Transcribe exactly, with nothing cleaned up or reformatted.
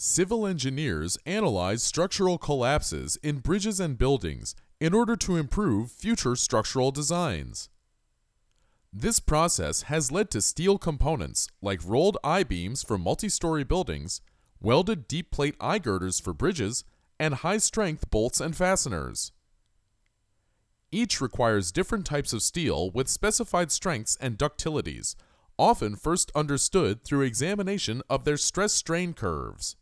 Civil engineers analyze structural collapses in bridges and buildings in order to improve future structural designs. This process has led to steel components like rolled I-beams for multi-story buildings, welded deep plate I-girders for bridges, and high-strength bolts and fasteners. Each requires different types of steel with specified strengths and ductilities, often first understood through examination of their stress-strain curves.